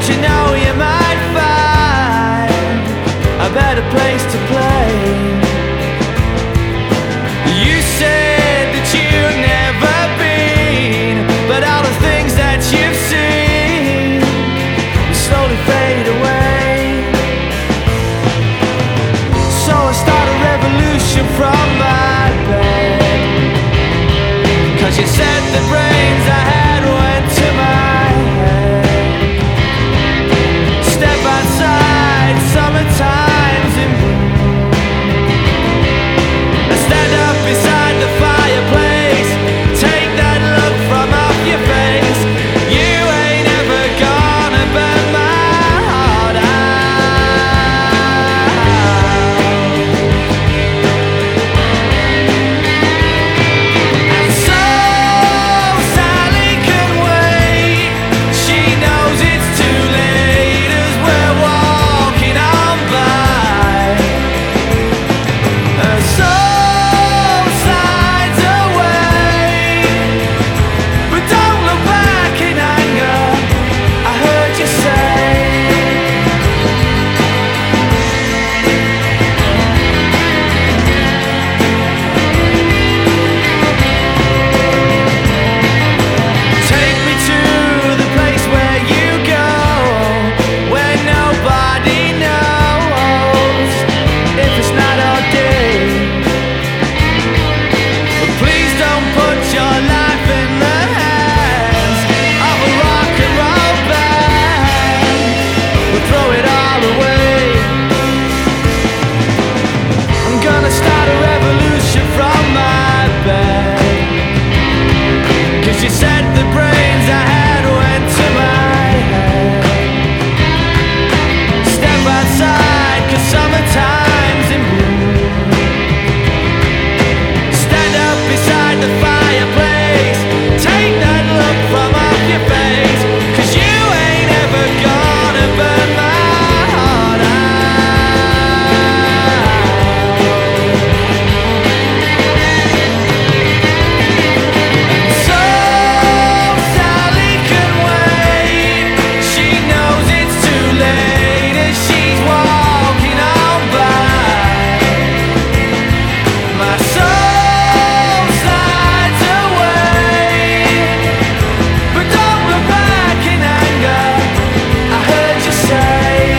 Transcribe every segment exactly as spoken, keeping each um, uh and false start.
you know you might find a better place to play? You said that you'd never been, but all the things that you've seen will slowly fade away. So I start a revolution from my bed, 'cause you said the brains I had went to my head. Step outside, summertime's in bloom. I stand up beside the fireplace, take that look from off your face. You ain't ever gonna burn my heart out. And so Sally can wait, she knows it's too late as we're walking on by. Her soul slides away, but don't look back in anger, I heard you say. Take me to the place where you go, where nobody knows if it's night or day. But please don't put your life in the hands of a rock and roll band. We'll throw it all away. I'm gonna start a revolution from my bed, 'cause you said the brains I had went to my head. Step outside, 'cause summertime's in bloom. Stand up beside the fireplace, take that look from off your face, 'cause you ain't ever gonna burn my heart out. So Sally can wait, she knows it's too late as she's walking on by. My soul slides away, but don't look back in anger, I heard you say.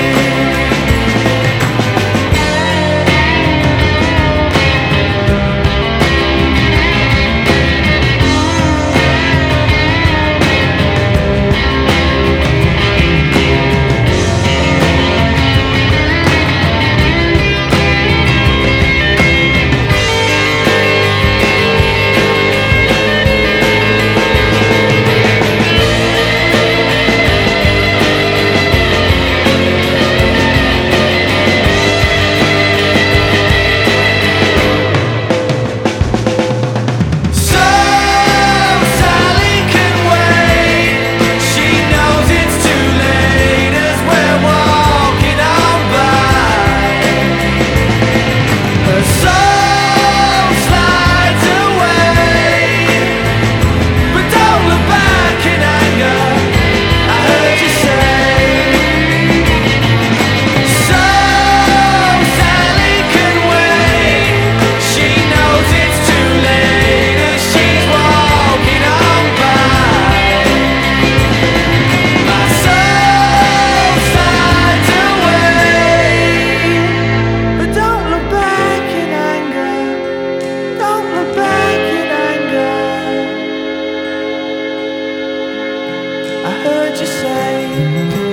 So Sally can wait, she knows it's too late as we're walking on by. Her soul slides away, but don't look back in anger, I heard you say. So Sally can wait, she knows it's too late as she's walking on by. My soul slides away, but don't look back in anger, don't look back in anger, I heard you say.